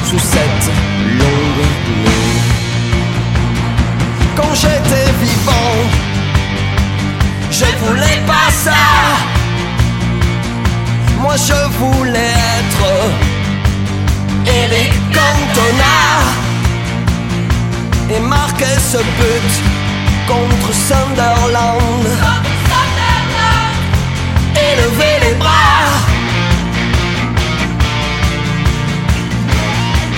sous cette longue nuit. Quand j'étais vivant, je voulais pas ça. Moi je voulais être Eric Cantona et marquer ce but contre Sunderland.